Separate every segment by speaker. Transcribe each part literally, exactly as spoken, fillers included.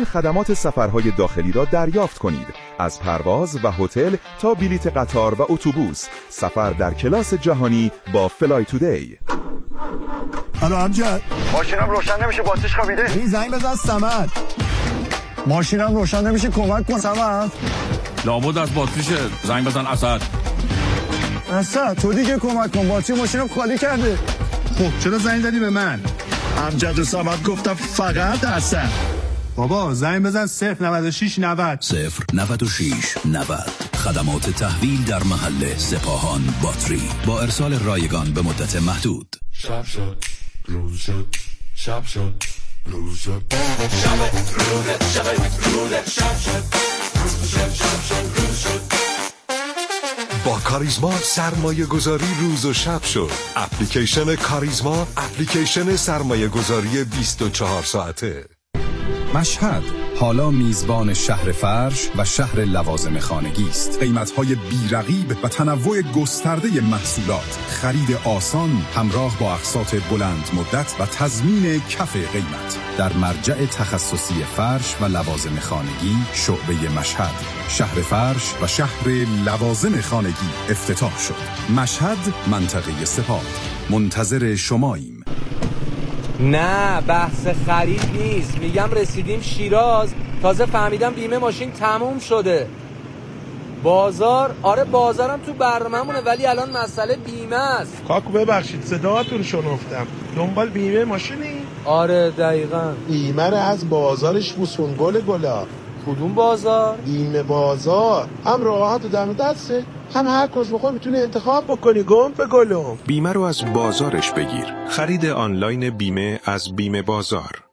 Speaker 1: این خدمات سفرهای داخلی را دریافت کنید. از پرواز و هتل تا بلیت قطار و اتوبوس، سفر در کلاس جهانی با فلای تودی.
Speaker 2: الو امجد،
Speaker 3: ماشینم روشن نمیشه، باتریش خوابیده.
Speaker 2: این زنگ بزن صمد. ماشینم روشن نمیشه، کمک کن صمد.
Speaker 4: لابد از باتریشه، زنگ بزن اسد.
Speaker 2: اسد تو دیگه کمک کن، باتری ماشینم خالی کرده.
Speaker 5: خب چرا زنگ زدی به من؟ امجد و صمد گفتم فقط اسد.
Speaker 2: بابا زنگ بزن صفر نود و شش نود.
Speaker 6: صفر نود و شش نود. خدمات تحویل در محل سپاهان باتری با ارسال رایگان به مدت محدود.
Speaker 7: شب شد روز شد، شب شد روز شد، شب روز شب روز شب شد روز شد، شب شد روز شد.
Speaker 8: با کاریزما سرمایه گذاری روز و شب شد. اپلیکیشن کاریزما، اپلیکیشن سرمایه گذاری بیست و چهار ساعته.
Speaker 9: مشهد حالا میزبان شهر فرش و شهر لوازم خانگی است. قیمت‌های بی‌رقیب و تنوع گسترده محصولات، خرید آسان همراه با اقساط بلند مدت و تضمین کف قیمت. در مرجع تخصصی فرش و لوازم خانگی شعبه مشهد، شهر فرش و شهر لوازم خانگی افتتاح شد. مشهد، منطقه سپاه. منتظر شماییم.
Speaker 10: نه بحث خرید نیست، میگم رسیدیم شیراز، تازه فهمیدم بیمه ماشین تموم شده. بازار، آره بازارم تو برنامه‌مونه، ولی الان مسئله بیمه است.
Speaker 11: کاکو ببخشید صداتون شنفتم، دنبال بیمه ماشینی؟
Speaker 10: آره دقیقاً.
Speaker 11: بیمه رو از بازارش بوسون گل گلا.
Speaker 10: کدوم بازار؟
Speaker 11: بیمه بازار، هم راحت و دم دسته، هم هر کس بخوای میتونی انتخاب بکنی. گم به گلم.
Speaker 12: بیمه رو از بازارش بگیر. خرید آنلاین بیمه از بیمه بازار.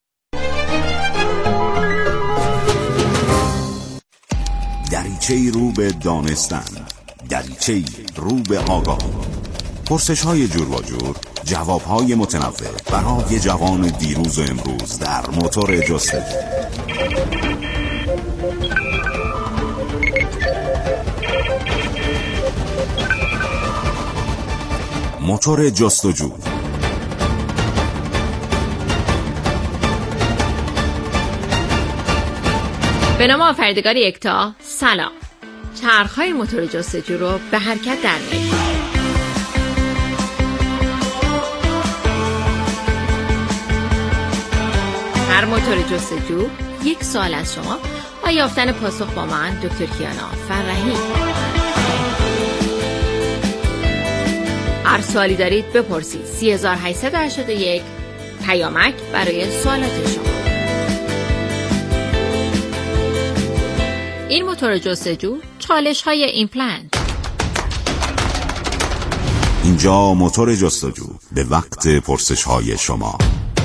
Speaker 13: دریچه‌ای رو به دانستن، دریچه‌ای رو به آگاهی. پرسش‌های جور و جور، جواب‌های متنوع برای جوان دیروز و امروز در موتور جستجو. موتور جستجو.
Speaker 14: به نام آفریدگار یکتا، سلام. چرخ‌های موتور جستجو رو به حرکت در میاریم. هر موتور جستجو یک سوال از شما و یافتن پاسخ با من دکتر کیانا فرحی. هر سوالی دارید بپرسید. سه هزار و هشتصد و هشتاد و یک پیامک برای سوالات شما. این موتور جستجو چالش های ایمپلنت.
Speaker 13: اینجا موتور جستجو به وقت پرسش های شما.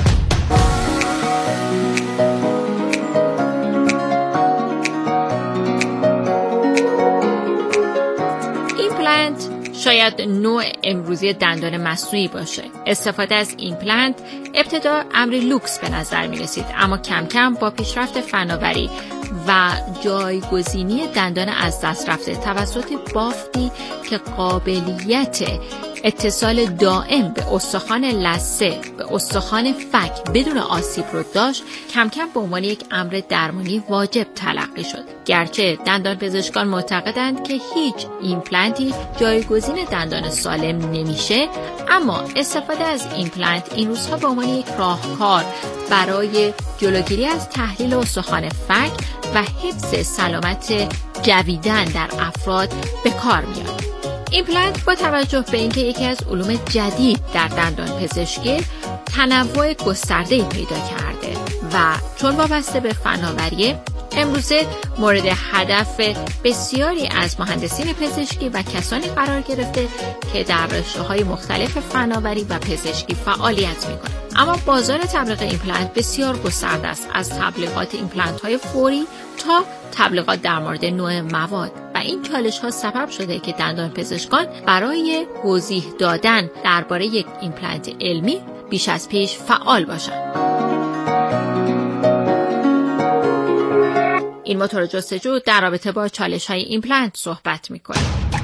Speaker 14: ایمپلنت شاید نوع امروزی دندان مصنوعی باشه. استفاده از ایمپلنت ابتدا امری لوکس به نظر می رسید، اما کم کم با پیشرفت فناوری و جایگزینی دندان از دست رفته توسط بافتی که قابلیت اتصال دائم به استخوان لثه، به استخوان فک بدون آسیب رو داشت، کم کم به عنوان یک امر درمانی واجب تلقی شد. گرچه دندان پزشکان معتقدند که هیچ ایمپلنتی جایگزین دندان سالم نمیشه، اما استفاده از ایمپلنت این روزها به عنوان یک راهکار برای جلوگیری از تحلیل استخوان فک و حفظ سلامت جویدن در افراد به کار میاد. ایمپلنت با توجه به اینکه یکی از علوم جدید در دندان پزشکی تنوع گسترده‌ای پیدا کرده و چون وابسته به فناوری، امروزه مورد هدف بسیاری از مهندسین پزشکی و کسانی قرار گرفته که در رشته‌های مختلف فناوری و پزشکی فعالیت می‌کنند. اما بازار تبلیغ ایمپلنت بسیار گسترده است، از تبلیغات ایمپلنت‌های فوری تا تبلیغات در مورد نوع مواد، و این چالش‌ها سبب شده که دندان پزشکان برای توضیح دادن درباره یک ایمپلنت علمی بیش از پیش فعال باشند. این موتور جستجو در رابطه با چالش‌های ایمپلنت صحبت می‌کنه.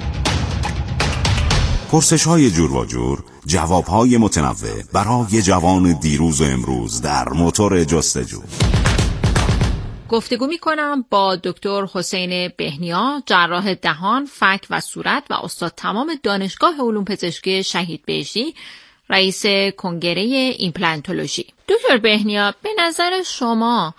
Speaker 13: پرسش‌های جور و جور، جواب‌های متنوع برای جوان دیروز و امروز در موتور جستجو.
Speaker 14: گفتگو می‌کنم با دکتر حسین بهنیا، جراح دهان، فک و صورت و استاد تمام دانشگاه علوم پزشکی شهید بهشتی، رئیس کنگره ایمپلنتولوژی. دکتر بهنیا، به نظر شما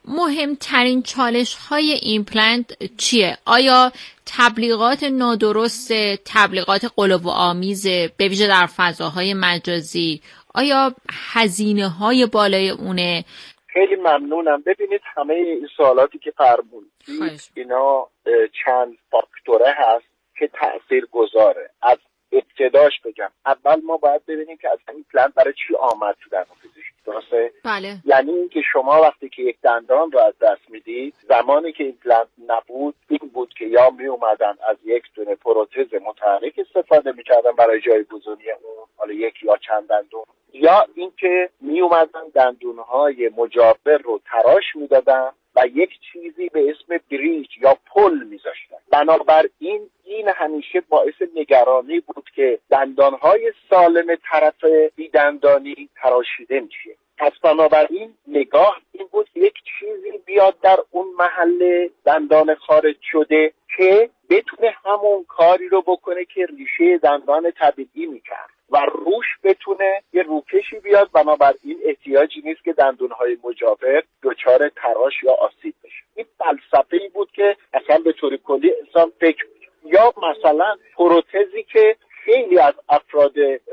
Speaker 14: مهمترین چالش‌های ایمپلنت چیه؟ آیا تبلیغات نادرست، تبلیغات غلوآمیز به ویژه در فضاهای مجازی، آیا هزینه‌های بالای اونه؟
Speaker 15: خیلی ممنونم. ببینید همه این سوالاتی که فرمودید اینا چند فاکتوره هست که تأثیر گذاره. از ابتداش بگم، اول ما باید ببینیم که از این ایمپلنت برای چی آمد تو دندان پزشکی، درسته؟
Speaker 14: بله.
Speaker 15: یعنی اینکه شما وقتی که یک دندان رو از دست میدید، زمانی که ایمپلنت نبود این بود که یا می اومدن از یک دونه پروتز متحرک استفاده میکردن برای جایگزینی اون، حالا یک یا چند دندون، یا اینکه می اومدن دندونهای مجاور رو تراش میدادن و یک چیزی به اسم بریج یا پل میذاشتن. بنابراین این همیشه باعث نگرانی بود که دندانهای سالم طرف بیدندانی تراشیده میشه. پس بنابراین نگاه این بود یک چیزی بیاد در اون محل دندان خارج شده که بتونه همون کاری رو بکنه که ریشه دندان طبیعی میکرد و روش بتونه یه روکشی بیاد. بنابراین احتیاجی نیست که دندونهای مجاور دچار تراش یا آسیب بشه. این فلسفه‌ای بود که اصلا به طور کلی انسان فکر بود. یا مثلا پروتزی که خیلی از افراد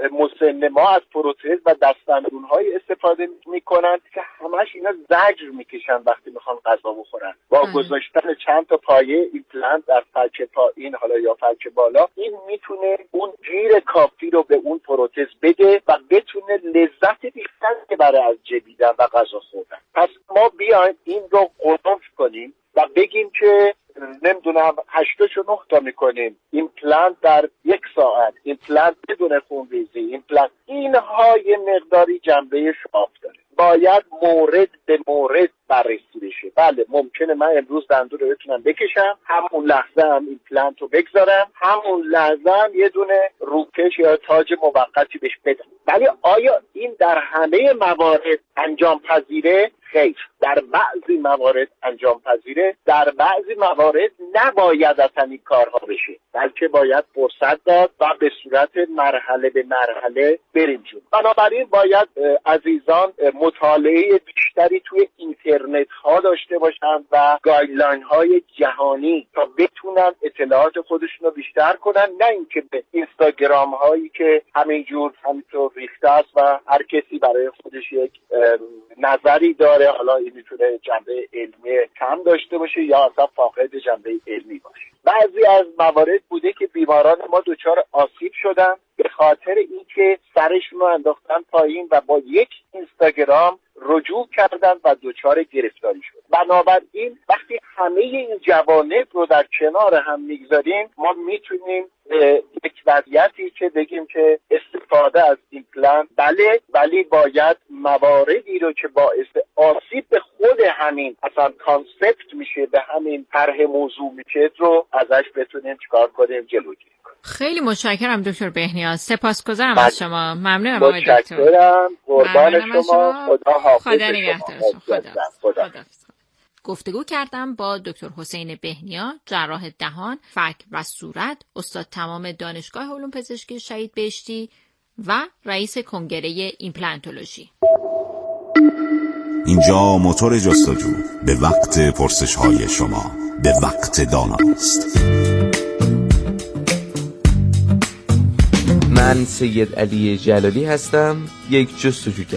Speaker 15: مسن ما از پروتز و دستاندون‌های استفاده میکنن که همش اینا زجر میکشن وقتی میخوان غذا بخورن. با گذاشتن چند تا پایه ایمپلنت در فک پایین حالا یا فک بالا، این میتونه اون گیر کافی رو به اون پروتز بده و بتونه لذت بیشتری ببره از جویدن و غذا خوردن. پس ما بیایم این رو قرنف کنیم و بگیم که نمیدونم هشتاش و نه تا میکنیم ایمپلنت در یک ساعت، ایمپلنت بدون خونریزی، ایمپلنت. اینها یه مقداری جنبه شاف داره، باید مورد به مورد بررسی بشه. بله ممکنه من امروز دندون رو بتونم بکشم، همون لحظه هم ایمپلنت رو بگذارم، همون لحظه هم یه دونه روکش یا تاج موقتی بهش بدم. ولی آیا این در همه موارد انجام پذیره؟ خیر. در بعضی موارد انجام پذیره، در بعضی موارد نباید اصلا این کارها بشه، بلکه باید فرصت داد و به صورت مرحله به مرحله بریم جون. بنابراین باید عزیزان مطالعه بیشتری توی اینترنت ها داشته باشن و گایدلاین های جهانی تا بتونن اطلاعات خودشون رو بیشتر کنن، نه اینکه به اینستاگرام هایی که همینجور همینطور ریخته است و هر کسی برای خودش یک نظری داره، حالا این میتونه جنبه علمی کم داشته باشه یا اصلا فاقد جنبه علمی باشه. بعضی از موارد بوده که بیماران ما دچار آسیب شدن به خاطر اینکه سرشون رو انداختن پایین و با یک اینستاگرام رجوع کردن و دچار گرفتاری شد. بنابراین وقتی همه این جوانب رو در کنار هم میگذاریم، ما میتونیم یک وضعیتی که بگیم که استفاده از ایمپلنت بله، ولی باید مواردی رو که باعث آسیب به خود همین اصلا کانسپت میشه، به همین طرح موضوع میشه رو ازش بتونیم چیکار کنیم، جلوگیری کنیم.
Speaker 14: خیلی متشکرم دکتر بهنیا، سپاسگزارم از شما. ممنونم آقای دکتر.
Speaker 15: متشکرم، قربان شما. خدا حافظ.
Speaker 14: خدا نگهدار شما. خدا. گفتگو کردم با دکتر حسین بهنیا، جراح دهان، فک و صورت، استاد تمام دانشگاه علوم پزشکی شهید بهشتی و رئیس کنگره ایمپلنتولوژی.
Speaker 13: اینجا موتور جستجو به وقت پرسش های شما، به وقت داناست.
Speaker 16: من سید علی جلالی هستم، یک جستجوگر.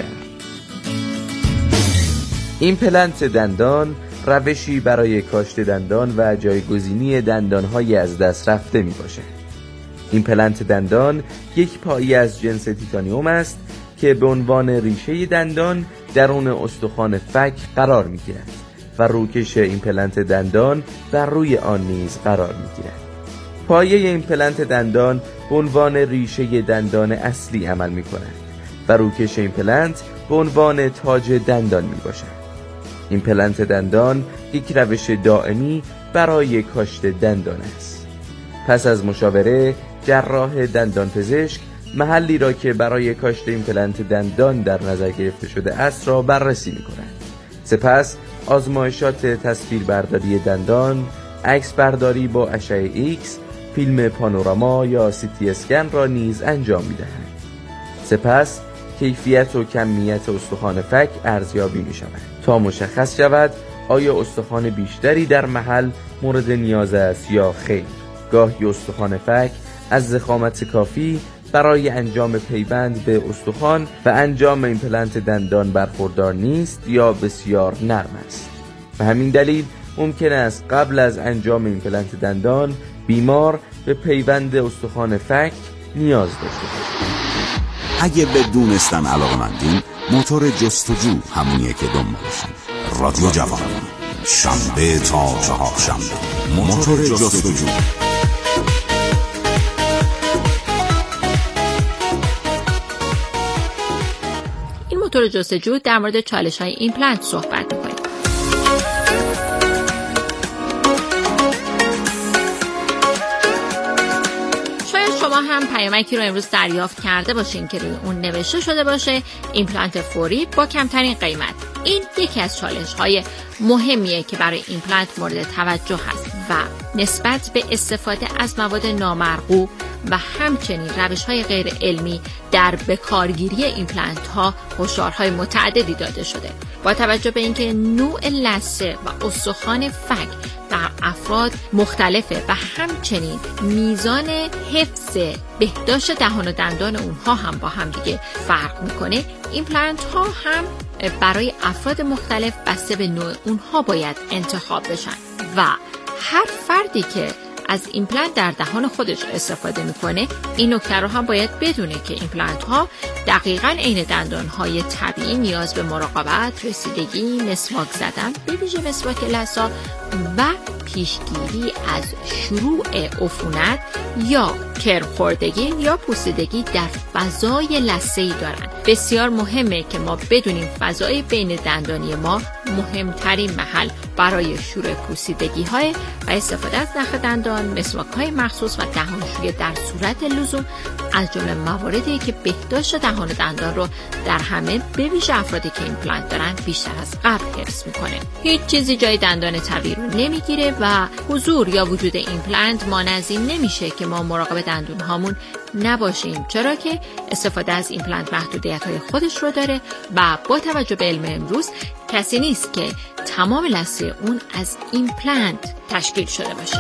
Speaker 16: ایمپلنت دندان روشی برای کاشت دندان و جایگزینی دندانهای از دست رفته می باشد. ایمپلنت دندان یک پایه از جنس تیتانیوم است که به عنوان ریشه دندان درون استخوان فک قرار می گیرد و روکش ایمپلنت دندان بر روی آن نیز قرار می گیرد. پایه ایمپلنت دندان به عنوان ریشه دندان اصلی عمل می کند و روکش ایمپلنت به عنوان تاج دندان می باشد. ایمپلنت دندان یک روش دائمی برای کاشت دندان است. پس از مشاوره، جراح دندان پزشک محلی را که برای کاشت ایمپلنت دندان در نظر گرفته شده است را بررسی می کند. سپس آزمایشات تصویربرداری دندان، عکس برداری با اشعه ایکس، فیلم پانوراما یا سی تی اسکن را نیز انجام می‌دهند. سپس کیفیت و کمیت استخوان فک ارزیابی می‌شود تا مشخص شود آیا استخوان بیشتری در محل مورد نیاز است یا خیر. گاهی استخوان فک از ضخامت کافی برای انجام پیوند به استخوان و انجام ایمپلنت دندان برخوردار نیست یا بسیار نرم است. به همین دلیل ممکن است قبل از انجام ایمپلنت دندان بیمار به پیوند استخوان فک نیاز داشته باشد.
Speaker 13: اگه به دونستن علاقه‌مندین، موتور جستجو همونیه که دنبالشین. رادیو جوان، شنبه تا چهارشنبه، موتور جستجو.
Speaker 14: این موتور جستجو در مورد چالش‌های ایمپلنت صحبت می‌کنه. هم پیامکی رو امروز دریافت کرده باشین که روی اون نوشته شده باشه ایمپلنت فوری با کمترین قیمت. این یکی از چالش‌های مهمیه که برای ایمپلنت مورد توجه هست و نسبت به استفاده از مواد نامرغوب و همچنین روش‌های غیر علمی در بکارگیری ایمپلنت ها هشدارهای متعددی داده شده. با توجه به اینکه نوع لثه و استخوان فک در افراد مختلفه و همچنین میزان حفظ بهداشت دهان و دندان اونها هم با هم دیگه فرق میکنه، ایمپلنت ها هم برای افراد مختلف بسته به نوع اونها باید انتخاب بشن و هر فردی که از ایمپلنت در دهان خودش استفاده میکنه این نکته رو هم باید بدونه که ایمپلنت ها دقیقاً عین دندان های طبیعی نیاز به مراقبت، رسیدگی، مسواک زدن به ویژه مسواک لثه و پیشگیری از شروع عفونت یا کرم خوردگی یا پوسیدگی در فضای لثه‌ای دارن. بسیار مهمه که ما بدونیم فضای بین دندانی ما مهمترین محل برای شروع پوسیدگی های و استفاده از نخ دندان، مسواک های مخصوص و دهانشویی در صورت لزوم از جمله مواردی که بهداشت دهان و دندان رو در همه به ویژه افرادی که ایمپلنت دارن بیشتر از قبل حفظ میکنه. هیچ چیزی جای دندان طبیعی رو نمیگیره و حضور یا وجود ایمپلنت مانع از این نمیشه که ما مراقب دندون هامون نباشیم، چرا که استفاده از ایمپلنت محدودیت‌های خودش رو داره و با توجه به علم امروز کسی نیست که تمام لثه اون از ایمپلنت تشکیل شده باشه.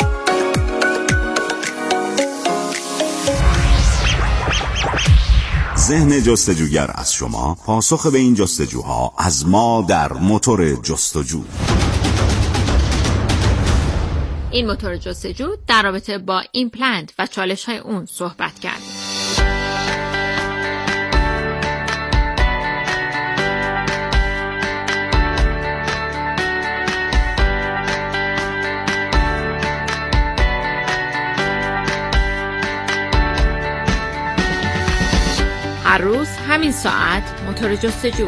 Speaker 13: ذهن جستجوگر از شما، پاسخ به این جستجوها از ما در موتور جستجو.
Speaker 14: این موتور جستجو در رابطه با ایمپلنت و چالش‌های اون صحبت کردیم. هر روز همین ساعت موتور جستجو.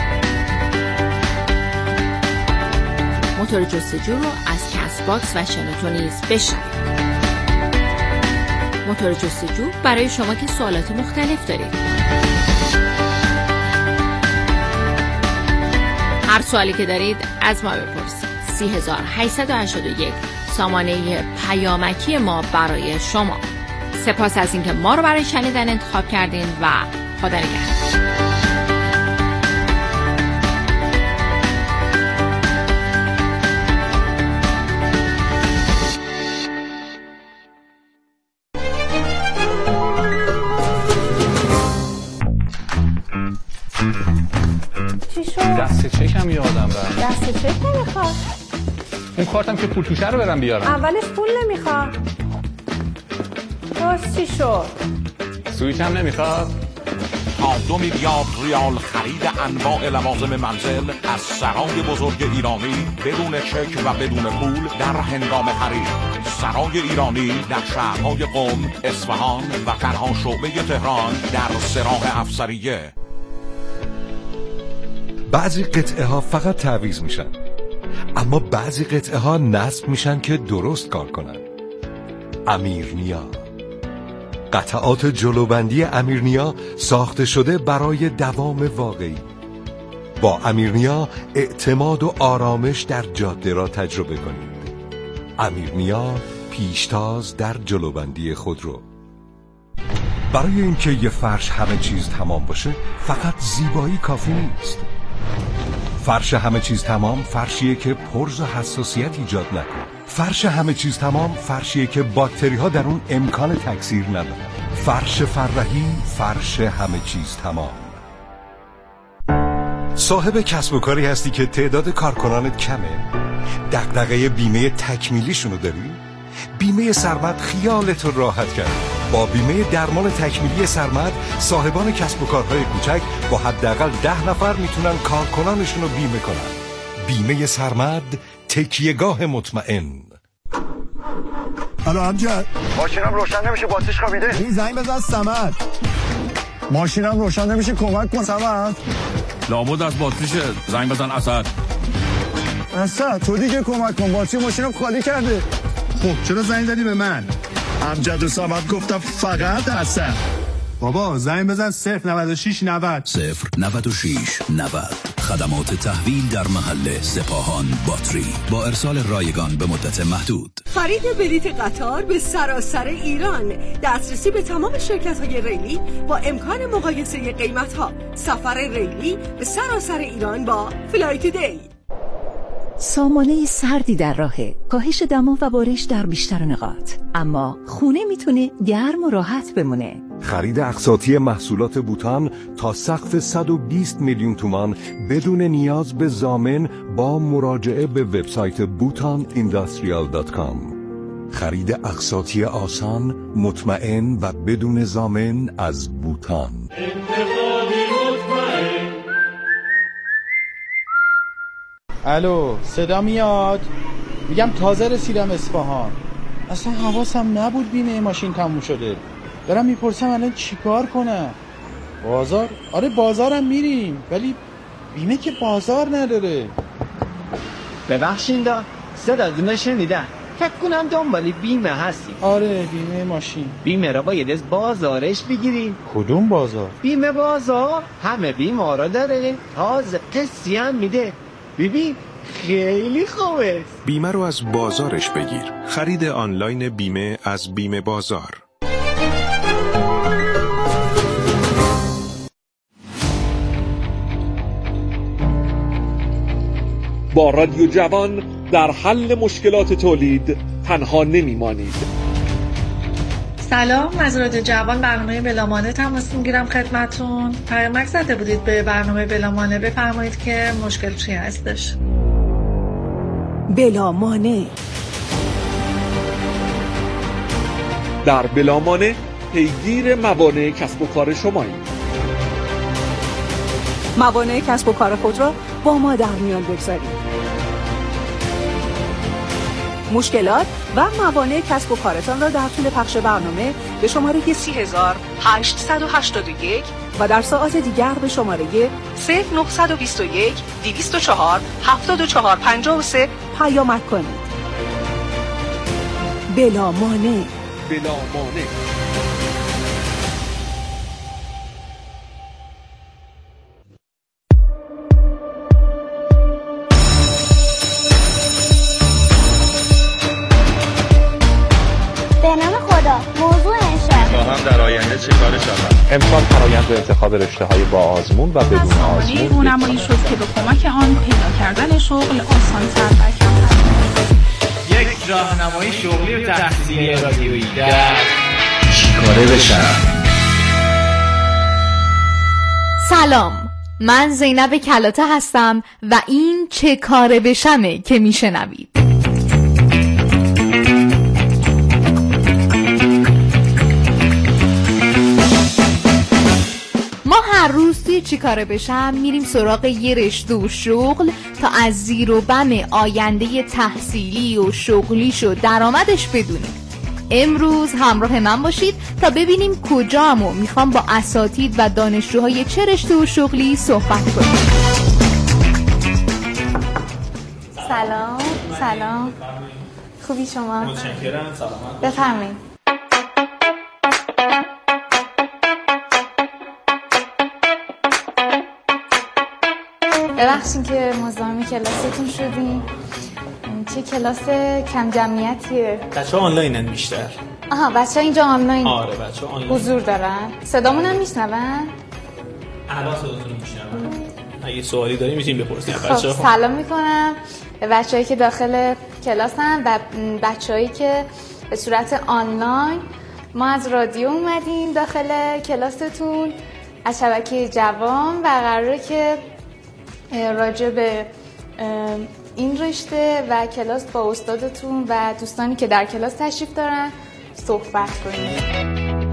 Speaker 14: موتور جستجو رو از کست باکس و شنوتو نیز بشنوید. موتور جستجو برای شما که سوالات مختلف دارید. هر سوالی که دارید از ما بپرسید. سه هزار و هشتصد و هشتاد و یک سامانه پیامکی ما برای شما. سپاس از اینکه ما رو برای شنیدن انتخاب کردین و خدا نگهدار.
Speaker 17: چی شد؟
Speaker 4: دست چکم یادم رفت.
Speaker 17: دست چک نمیخواد.
Speaker 4: اون کارتم که پول توشه رو برم بیارم.
Speaker 17: اولش پول نمیخواد. باز چی شد؟
Speaker 4: سویچ هم نمیخواد.
Speaker 18: تا دو میلیارد ریال خرید انواع لوازم منزل از سرای بزرگ ایرانی بدون چک و بدون پول در هنگام خرید. سرای ایرانی در شهرهای قم، اصفهان و تنها شعبه تهران در سراح افسریه.
Speaker 8: بعضی قطعه ها فقط تعویض میشن، اما بعضی قطعه ها نصب میشن که درست کار کنن. امیرنیا، قطعات جلوبندی امیرنیا ساخته شده برای دوام واقعی، با امیرنیا اعتماد و آرامش در جاده را تجربه کنید. امیرنیا، پیشتاز در جلوبندی خودرو. برای اینکه یه فرش همه چیز تمام باشه فقط زیبایی کافی نیست. فرش همه چیز تمام فرشیه که پرز و حساسیت ایجاد نکنه. فرش همه چیز تمام فرشیه که باکتری ها در اون امکان تکثیر ندارن. فرش فرحی، فرش همه چیز تمام. صاحب کسب و کاری هستی که تعداد کارکنانت کمه؟ دغدغه بیمه تکمیلیشونو داری؟ بیمه سرمد خیالت رو راحت کرد. با بیمه درمان تکمیلی سرمد صاحبان کسب و کارهای کوچک با حداقل ده نفر میتونن کارکنانشون رو بیمه کنن. بیمه سرمد، تکیهگاه مطمئن.
Speaker 2: الو امجد،
Speaker 3: ماشینم روشن نمیشه، باتریش خوابیده.
Speaker 2: این زنگ بزن صمد. ماشینم روشن نمیشه، کمک کن صمد.
Speaker 19: لابد از باتریشه، زنگ بزن اسد.
Speaker 2: اسد تو دیگه کمک کن، باتری ماشینم خالی کرده.
Speaker 5: خب چرا زنگ زدی به من؟ امجد و صمد گفتم فقط اسد.
Speaker 2: بابا زنگ بزن صفر نود و شش نود
Speaker 6: صفر نود و شش نود. خدمات تحویل در محل سپاهان باتری با ارسال رایگان به مدت محدود.
Speaker 20: خرید بلیت قطار به سراسر ایران، دسترسی به تمام شرکت‌های ریلی با امکان مقایسه قیمت‌ها. سفر ریلی به سراسر ایران با فلای تودی.
Speaker 21: سامانه سردی در راهه، کاهش دما و بارش در بیشتر نقاط، اما خونه میتونه گرم و راحت بمونه.
Speaker 8: خرید اقساطی محصولات بوتان تا سقف صد و بیست میلیون تومان بدون نیاز به ضامن با مراجعه به وبسایت بوتان اینداستریال دات کام. خرید اقساطی آسان، مطمئن و بدون ضامن از بوتان.
Speaker 22: الو، صدا میاد؟ میگم تازه رسیدم اصفهان. اصلا حواسم نبود بیمه ماشین تموم شده. دارم میپرسم الان چیکار کنم؟ بازار؟ آره بازارم میریم، ولی بیمه که بازار نداره.
Speaker 23: ببخشین دا صدا دونه شنیدن، فکر کنم دنبالی بیمه هستی.
Speaker 22: آره بیمه ماشین.
Speaker 23: بیمه را باید از بازارش بگیری.
Speaker 22: کدوم بازار؟
Speaker 23: بیمه بازار همه بیمه را داره، تازه قسطی هم میده. ببین خیلی خوبه.
Speaker 12: بیمه رو از بازارش بگیر. خرید آنلاین بیمه از بیمه بازار.
Speaker 24: با رادیو جوان در حل مشکلات تولید تنها نمیمانید.
Speaker 25: سلام، از رادیو جوان برنامه بلامانه تماس میگیرم خدمتون. پیامک زده بودید به برنامه بلامانه، بفرمایید که مشکل چی هستش.
Speaker 20: بلامانه.
Speaker 24: در بلامانه پیگیر موانع کسب و کار شماییم.
Speaker 20: موانع کسب و کار خود را با ما در میان بگذارید. مشکلات و موانع کسب و کارتان را در طول پخش برنامه به شماره سی هزار هشتصد و هشتاد و یک و در ساعات دیگر به شماره صفر نهصد و بیست و یک دویست و چهار هفتاد و چهار پنجاه و سه پیامک کنید. بلامانع.
Speaker 24: بلامانع.
Speaker 26: هم در آینده چه کار شود؟
Speaker 4: امسال فرآیند انتخاب رشته‌های با آزمون و بدون آزمون
Speaker 27: سامانه رونمایی شد که به کمک آن پیدا کردن شغل آسان‌تر و کمتر.
Speaker 28: یک راهنمای شغلی و تحصیلی رادیویی در
Speaker 6: چیکاره بشم.
Speaker 29: سلام، من زینب کلاته هستم و این چه کاره بشمه که میشنوید. ما هر روز توی چی کاره بشم میریم سراغ یه رشته و شغل تا از زیر و بم آینده تحصیلی و شغلیش و درآمدش بدونیم. امروز همراه من باشید تا ببینیم کجام و میخوام با اساتید و دانشجوهای چه رشته و شغلی صحبت کنیم. سلام. سلام. خوبی شما؟
Speaker 28: متشکرم. سلامت.
Speaker 29: بفرمایید. ببخشید که مزاحم کلاستون شدیم. چه کلاس کم جمعیتیه؟
Speaker 1: بچه‌ها آنلاینن بیشتر.
Speaker 29: آها بچه‌ها اینجا آنلاین.
Speaker 1: آره بچه‌ها آنلاین
Speaker 29: حضور دارن. صدامون هم میشنون؟
Speaker 1: الان صداتون رو میشنون. اگه سوالی داری میتونیم بپرسیم
Speaker 29: خب
Speaker 1: بچه‌ها.
Speaker 29: سلام میکنم به بچه‌هایی که داخل کلاسن و بچه‌هایی که به صورت آنلاین. ما از رادیو اومدیم داخل کلاستون از شبکه جوان و قراره که راجع به این رشته و کلاس با استادتون و دوستانی که در کلاس تشریف دارن صحبت کنیم.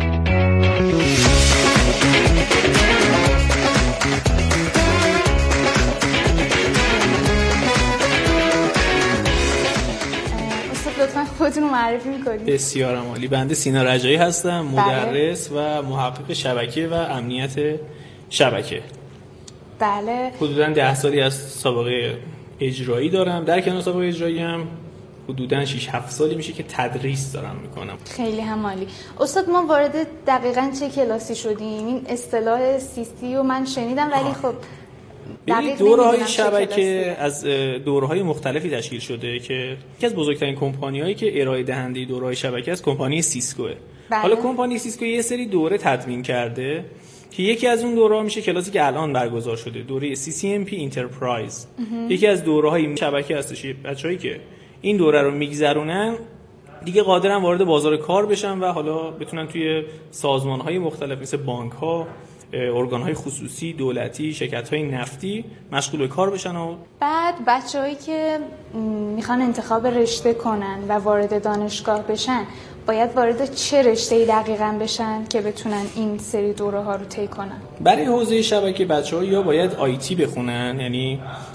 Speaker 29: لطفاً خودتون رو معرفی می‌کنید.
Speaker 1: بسیار عالی. بنده سینا رجایی هستم، مدرس و محقق شبکه و امنیت شبکه.
Speaker 29: بله.
Speaker 1: حدوداً ده سالی از سابقه اجرایی دارم. در کنار سابقه اجرایی هم حدوداً شش هفت سالی میشه که تدریس دارم میکنم.
Speaker 29: خیلی هم عالی. استاد ما وارد دقیقاً چه کلاسی شدیم؟ این اصطلاح سی سی رو من شنیدم ولی خب
Speaker 1: ببینید دوره‌های شبکه از دوره‌های مختلفی تشکیل شده که یکی از بزرگترین کمپانی‌هایی که ارائه دهنده دوره‌های شبکه از کمپانی سیسکوه.
Speaker 29: بله.
Speaker 1: حالا کمپانی سیسکو یه سری دوره تدوین کرده که یکی از اون دوره‌ها میشه کلاسی که الان برگزار شده، دوره سی سی ام پی اینترپرایز. یکی از دوره‌های شبکه هستش. بچه‌هایی که این دوره رو میگذرونن دیگه قادرن وارد بازار کار بشن و حالا بتونن توی سازمان‌های مختلف مثل بانک‌ها، ارگان‌های خصوصی، دولتی، شرکت‌های نفتی مشغول به کار بشن. و
Speaker 29: بعد بچه‌هایی که میخوان انتخاب رشته کنن و وارد دانشگاه بشن باید وارد چه رشته‌ای دقیقاً بشن که بتونن این سری دوره‌ها رو طی کنن؟
Speaker 1: برای حوزه شبکه بچه‌ها یا باید آیتی بخونن، یعنی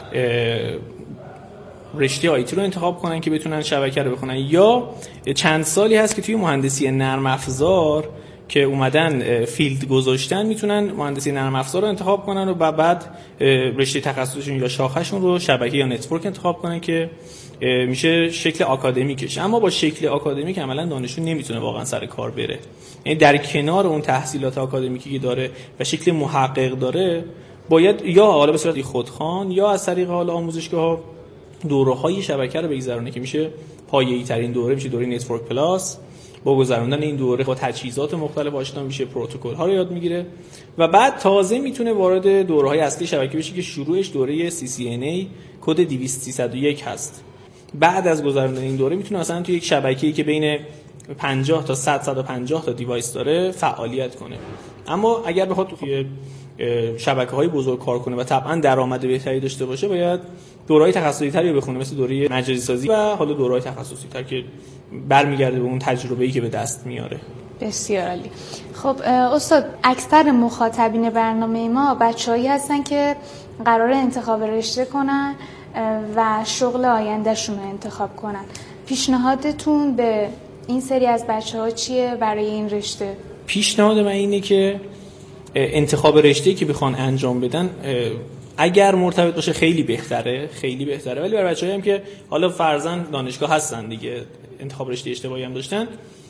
Speaker 1: رشته آیتی رو انتخاب کنن که بتونن شبکه رو بخونن، یا چند سالی هست که توی مهندسی نرم افزار که اومدن فیلد گذاشتن میتونن مهندسی نرم افزار رو انتخاب کنن و بعد رشته تخصصشون یا شاخهشون رو شبکه یا نتورک انتخاب کنن که میشه شکل آکادمیکش. اما با شکل آکادمیک عملا دانشجو نمیتونه واقعا سر کار بره، یعنی در کنار اون تحصیلات آکادمیکی که داره و شکل محقق داره باید یا حالا به صورت خودخوان یا از طریق حالا آموزشگاه‌ها دوره‌های شبکه رو بگذرونه که میشه پایه‌ای ترین دوره میشه دوره نتورک پلاس. با گذراندن این دوره با تجهیزات مختلف آشنا میشه، پروتکل ها رو یاد میگیره و بعد تازه میتونه وارد دوره‌های اصلی شبکه بشه که شروعش دوره سی سی ان ای کد دویست سیصد و یک هست. بعد از گذراندن این دوره میتونه مثلا توی یک شبکه‌ای که بین پنجاه تا صد صد و پنجاه تا دیوایس داره فعالیت کنه. اما اگر بخواد توی شبکه‌های بزرگ کار کنه و طبعا درآمد بهتری داشته باشه باید دوره‌های تخصصی‌تری رو بخونه، مثل دوره مجازی سازی و حالا دوره‌های تخصصی‌تر که برمیگرده به اون تجربه‌ای که به دست میاره.
Speaker 29: بسیار عالی. خب استاد اکثر مخاطبین برنامه ما بچه‌هایی هستن که قراره انتخاب رشته کنن و شغل آیندهشون رو انتخاب کنن. پیشنهادتون به این سری از بچه‌ها چیه برای این رشته؟
Speaker 1: پیشنهاد من اینه که انتخاب رشته‌ای که بخوان انجام بدن اگر مرتبط باشه خیلی بهتره، خیلی بهتره، ولی برای بچه‌هایی هم که حالا فرضاً دانشگاه هستن دیگه انتخاب رشته اشتباهی هم داشتن،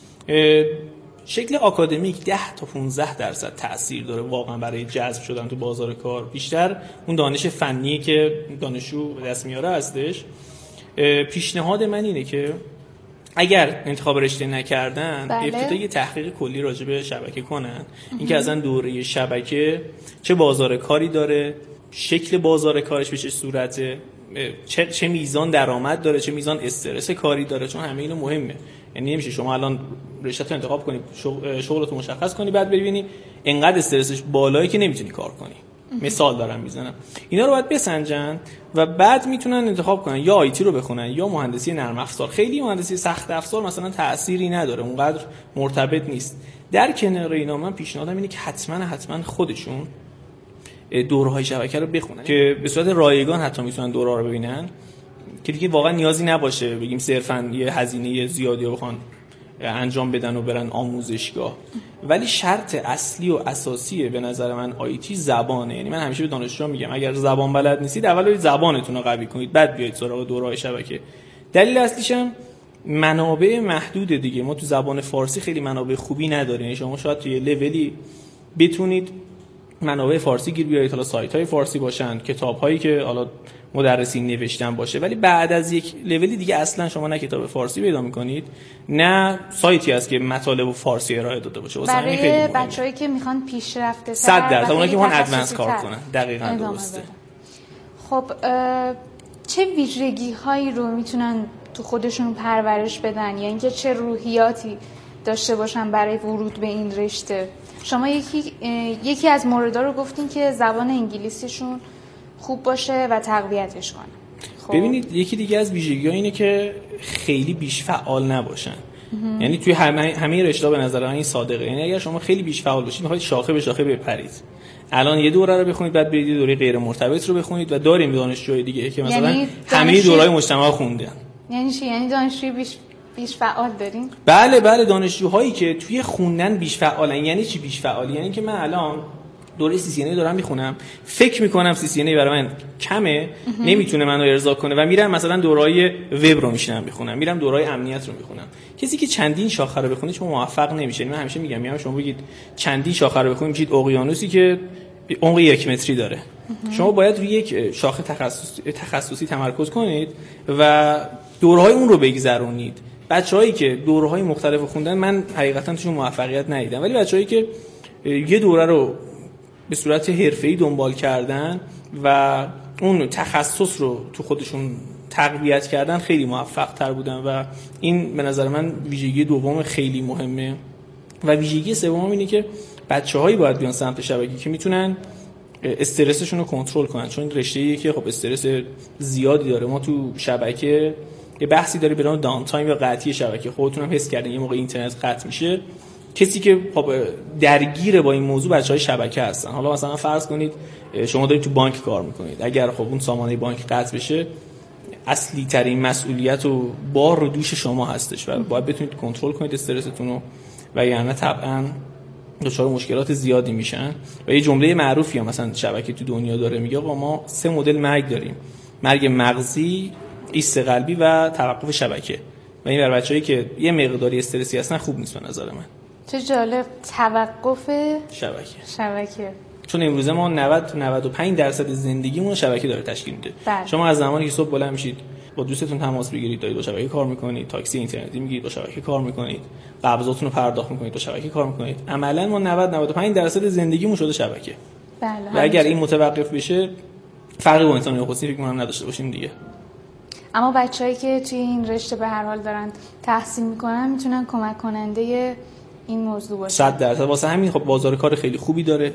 Speaker 1: شکل آکادمیک ده تا پانزده درصد تأثیر داره واقعا برای جذب شدن تو بازار کار. بیشتر اون دانش فنی که دانشجو به دست میاره هستش. پیشنهاد من اینه که اگر انتخاب رشته نکردن ابتدا یه تحقیق کلی راجع به شبکه کنن، اینکه اصلا دوره شبکه چه بازار کاری داره، شکل بازار کارش به چه صورته، چه چه میزان درآمد داره، چه میزان استرس کاری داره، چون همه اینا مهمه. یعنی نمیشه شما الان رشته رو انتخاب کنی، شغلت رو مشخص کنی، بعد ببینی انقدر استرسش بالایی که نمیتونی کار کنی. مثال دارم میزنم. اینا رو باید بسنجن و بعد میتونن انتخاب کنن یا آیتی رو بخونن یا مهندسی نرم افزار. خیلی مهندسی سخت افزار مثلا تأثیری نداره، اونقدر مرتبط نیست. در کنار اینا من پیشنهادم اینه که حتما حتما خودشون دوره‌های شبکه رو بخونن که به صورت رایگان حتی میتونن دوره‌ها رو ببینن که دیگه واقعا نیازی نباشه بگیم صرفاً یه هزینه زیادی رو بخوان انجام بدن و برن آموزشگاه. ولی شرط اصلی و اساسی به نظر من آیتی زبانه. یعنی من همیشه به دانشجوها میگم اگر زبان بلد نیستید اول برید زبانتون رو قوی کنید بعد بیاید سراغ دوره‌های شبکه. دلیل اصلیش هم منابع محدود دیگه. ما تو زبان فارسی خیلی منابع خوبی نداریم. یعنی شما شاید توی لولی بتونید منابع فارسی گیر بیارید، حالا سایت‌های فارسی باشن، کتاب‌هایی که حالا مدرسین نوشتن باشه، ولی بعد از یک لولی دیگه اصلا شما نه کتاب فارسی پیدا می‌کنید نه سایتی هست که مطالب فارسی ارائه داده باشه.
Speaker 29: برای بچه‌هایی که میخوان پیشرفته تر
Speaker 1: صد درصد اونایی که میخوان ادوانس کار کنن. دقیقاً درسته.
Speaker 29: خب چه ویژگی‌هایی رو میتونن تو خودشون پرورش بدن یا اینکه چه روحیاتی داشته باشن برای ورود به این رشته؟ شما یکی یکی از موردها رو گفتین که زبان انگلیسیشون خوب باشه و تقویتش کنه.
Speaker 1: خب. ببینید یکی دیگه از ویژگی‌ها اینه که خیلی بیش فعال نباشن. مهم. یعنی توی همه همه رشته‌ها به نظر من این صادقه. یعنی اگر شما خیلی بیش فعال باشید می‌خواید شاخه به شاخه بپرید. الان یه دوره رو بخونید بعد برید دوره غیر مرتبط رو بخونید و داریم دانشجوی دیگه که مثلا یعنی همه دوره‌های مجتمع خوندن.
Speaker 29: یعنی چی؟ یعنی دانشجوی بیش بیش فعال دارین؟
Speaker 1: بله بله دانشجوهایی که توی خوندن بیش فعالن. یعنی چی بیش فعال؟ یعنی که من الان دوره سی سی ان ای دارم میخونم، فکر میکنم سی سی ان ای برای من کمه، نمیتونه منو ارضا کنه و میرم مثلا دورهای وب رو میشینم میخونم، میرم دورهای امنیت رو میخونم. کسی که چندین شاخه رو بخونه چون موفق نمیشه. من همیشه میگم میام شما بگید چندین شاخه رو بخونید میشید اقیانوسی که عمق یک متری داره. شما باید روی یک شاخه تخصصی تخصصی تمرکز کنید و دورهای اون رو بگذرونید. بچه‌هایی که دورهای مختلف خوندن من حقیقتا توشون موفقیت ندیدم، ولی بچه‌هایی که یه دوره رو به صورت حرفه‌ای دنبال کردن و اون تخصص رو تو خودشون تقویت کردن خیلی موفق تر بودن و این به نظر من ویژگی دوم خیلی مهمه. و ویژگی سوم اینه که بچه‌هایی باید بیان سمت شبکه که میتونن استرسشون رو کنترل کنن، چون رشته‌ایه که خب استرس زیادی داره. ما تو شبکه یه بحثی داره به نام داون تایم یا قطعی شبکه. خودتون هم حس کردین یه موقع اینترنت قطع میشه، کسی که خب درگیر با این موضوع بچهای شبکه هستن. حالا مثلا فرض کنید شما دارید تو بانک کار میکنید، اگر خب اون سامانه بانک قطع بشه اصلی ترین مسئولیت و بار رو دوش شما هستش و باید بتونید کنترل کنید استرستون رو و یعنی طبعا دچار مشکلات زیادی میشن. و یه جمله معروفی هم مثلا شبکه تو دنیا داره، میگه آقا ما سه مدل مرگ داریم: مرگ مغزی، ایست قلبی و توقف شبکه. و این برای بچه‌ای که یه مقداری استرسی هستن خوب نیست به نظر من.
Speaker 29: چه جالب. توقف
Speaker 1: شبکه
Speaker 29: شبکه
Speaker 1: چون امروزه ما نود تا نود و پنج درصد زندگیمون شبکه داره تشکیل میده.
Speaker 29: بله.
Speaker 1: شما از زمانی که صبح بلند میشید با دوستتون تماس بگیرید دارید با شبکه کار میکنید، تاکسی اینترنتی میگیرید با شبکه کار میکنید، قبضاتون رو پرداخت میکنید با شبکه کار میکنید. عملاً ما نود تا نود و پنج درصد زندگیمون شده شبکه.
Speaker 29: بله.
Speaker 1: و اگر این متوقف بشه فرقی با انسان نخستی فکر کنم نداشته باشیم دیگه.
Speaker 29: اما بچه‌ای که توی این رشته به هر حال دارن تحصیل میکنن میتونن کمک کننده این موضوع باشه.
Speaker 1: صد درصد. واسه همین خب بازار کار خیلی خوبی داره،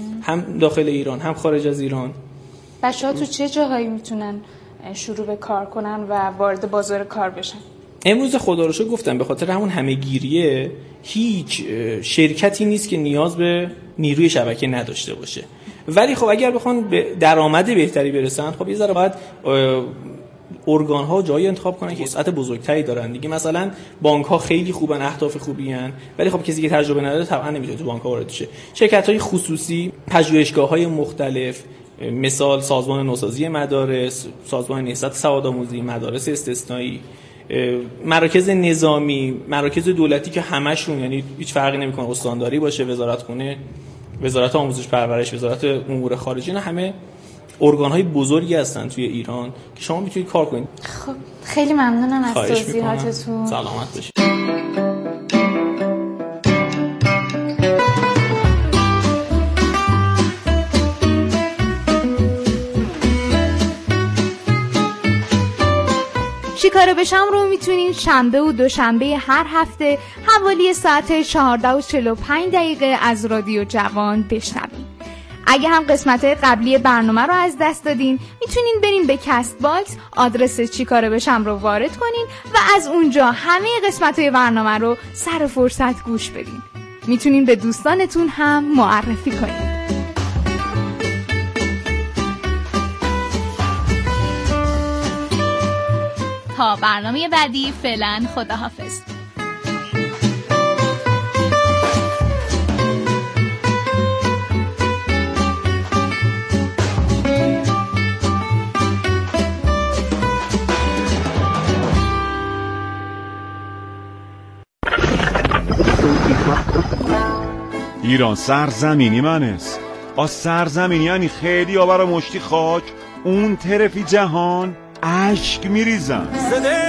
Speaker 1: هم داخل ایران هم خارج از ایران.
Speaker 29: بچه‌ها تو چه جاهایی میتونن شروع به کار کنن و وارد بازار کار بشن؟
Speaker 1: امروز خدا رو شکر گفتم به خاطر همون همه‌گیریه هیچ شرکتی نیست که نیاز به نیروی شبکه نداشته باشه. ولی خب اگر بخوان به درآمد بهتری برسن خب یه ذره باید ارگان ها جایی انتخاب کنن که وسعت بزرگتری دارن دیگه. مثلا بانک ها خیلی خوبن، اهداف خوبی ان، ولی خب کسی که تجربه نداره طبعا نمیتونه تو بانک ها وارد شه. شرکت های خصوصی، پژوهشگاه های مختلف، مثال سازمان نوسازی مدارس، سازمان نهضت سوادآموزی، مدارس استثنایی، مراکز نظامی، مراکز دولتی که همشون یعنی هیچ فرقی نمیکنه استانداری باشه، وزارتخونه، وزارت آموزش پرورش، وزارت امور خارجه، نه همه ارگان‌های بزرگی هستن توی ایران که شما میتونید کار کنید.
Speaker 29: خب خیلی ممنونم از توضیحاتتون.
Speaker 1: سلامت باشید.
Speaker 29: چیکاره بشم رو میتونین شنبه و دوشنبه هر هفته حوالی ساعت چهارده و چهل و پنج دقیقه از رادیو جوان بشنوید. اگه هم قسمت قبلی برنامه رو از دست دادین میتونین برین به کست باکس، آدرس چیکاره بشم رو وارد کنین و از اونجا همه قسمت‌های برنامه رو سر فرصت گوش بدین. میتونین به دوستانتون هم معرفی کنین. تا برنامه بعدی فعلا خداحافظ.
Speaker 7: ایران سرزمینی من است. آ سرزمین یعنی خیلی ها برای مشتی خاک اون طرفی جهان اشک میریزن.